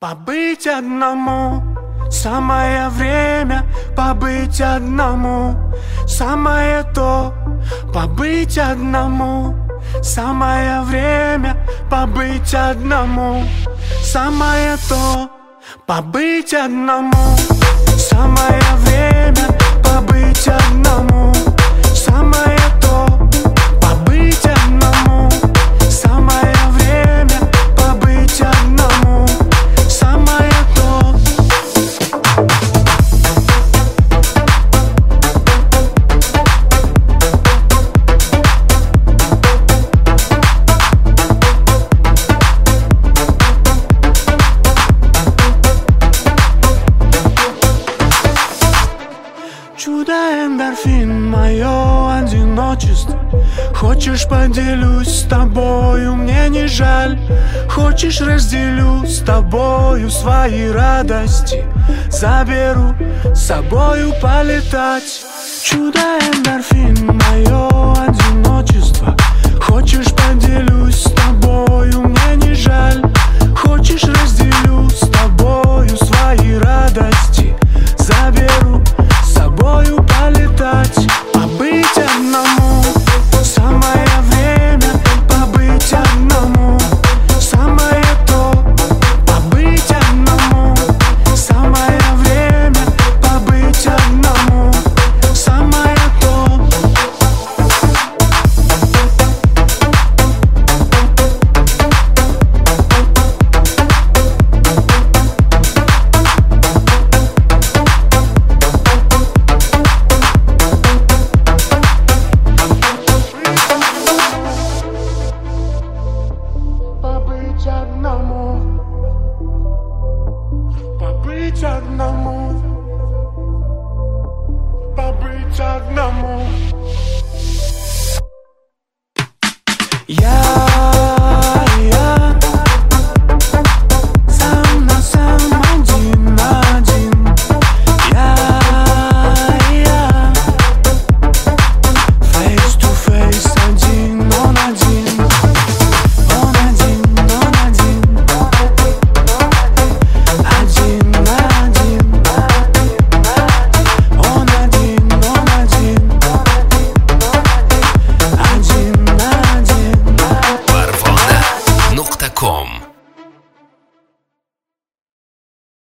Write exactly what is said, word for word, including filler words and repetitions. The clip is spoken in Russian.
Побыть одному, самое время побыть одному, самое то, побыть одному, самое время побыть одному, самое то, побыть одному, самое время побыть одному, самое то, побыть одному, самое время побыть одному, самое то. Чудо-эндорфин, мое одиночество. Хочешь, поделюсь с тобою, мне не жаль. Хочешь, разделю с тобою свои радости. Заберу с собою полетать. Чудо-эндорфин, мое одиночество. Хочешь, поделюсь с тобою, мне не жаль. Хочешь, разделю с тобою свои радости. Заберу с собою полетать. Побыть одному, самое время побыть одному, самое то, побыть одному, самое время побыть одному, самое то. Побыть одному, побыть одному, побыть одному. Я